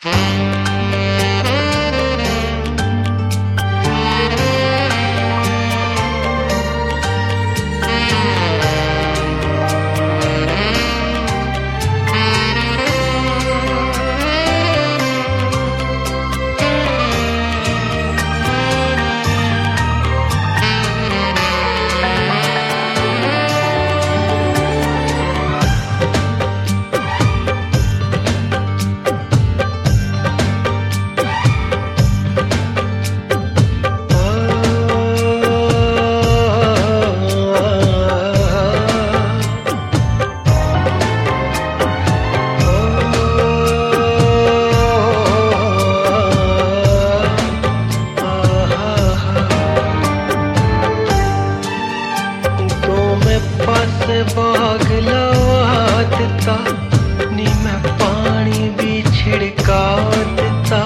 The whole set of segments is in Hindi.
बाग लवा दिता नी मैं पानी भी छिड़का दिता।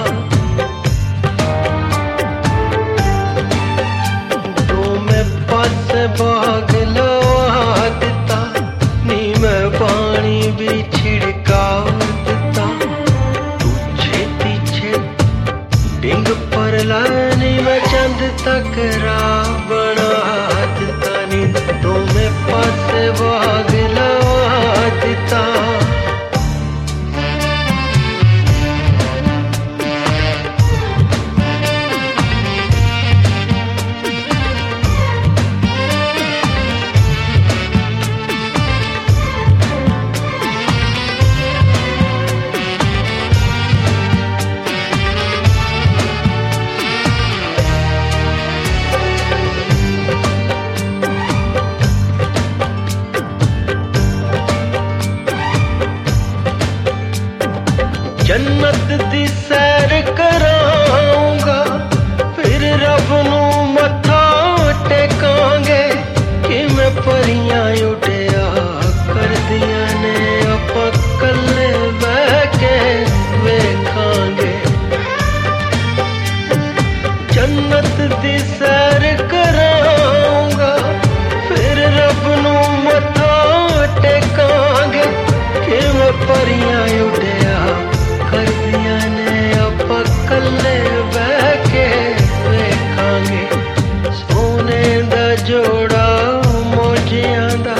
दो मैं पास बाग लवा दिता नी मैं पानी भी छिड़का दिता। तू छेती छेती डिंग पर लानी मैं चंद तक राह बना दिता नी। दो मैं पास बाग लवा दिता। जन्नत दी सैर कराऊंगा फिर रब नू मत्था टेकांगे कि मैं परियां उड़िया कर दिया ने आपां कल्ले बह के वेखांगे। जन्नत दी सैर कराऊंगा फिर रब नू मत्था टेकांगे कि मैं परियां उड़िया कर दिया ने आपां कल्ले बह के वेखांगे। सोने दा जोड़ा मोजियां दा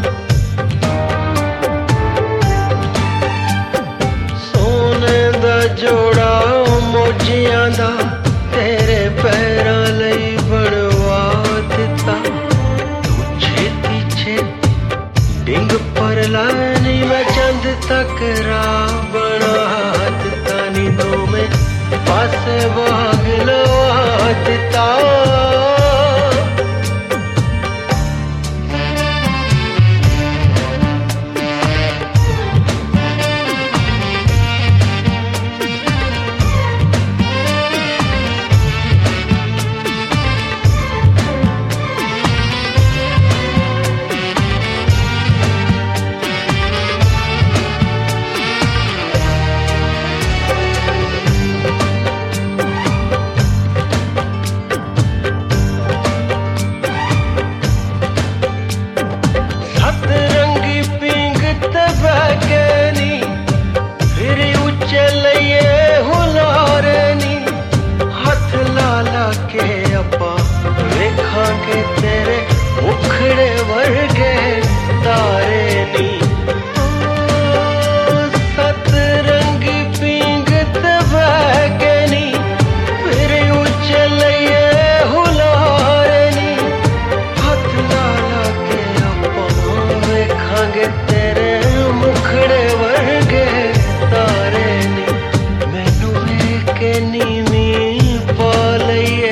सोने दा जोड़ा मोजियां दा तेरे पैरां लई बनवा दिता। तू छेती छेती डिंग पर लानी मैं चंद तक राह बना दिता नी। दो में पास बाग लवा दिता। वेखांगे तेरे मुखड़े वर्गे तारे नी। सतरंगी पींग ते बहके नी फिर उछलिए हुलारे नी। हाथ ला के आपां वेखांगे तेरे मुखड़े वर्गे तारे नी। मैनू वेख के नीवी पा लईए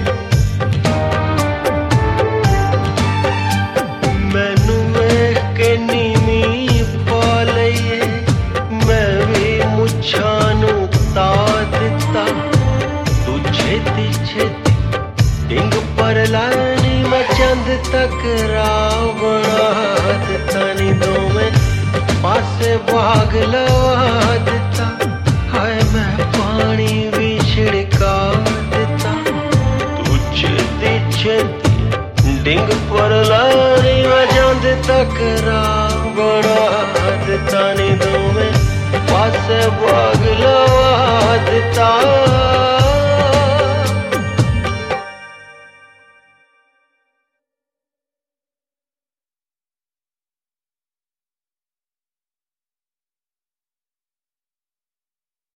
डिंग पर लानी मैं चंद तक राह बना दिता नी। दो में पासे बाग लवा दिता। हाय मैं पानी भी छिड़का दिता। तू छेती छेती डिंग पर लानी मैं चंद तक राह बना दिता नी। दो में पासे बाग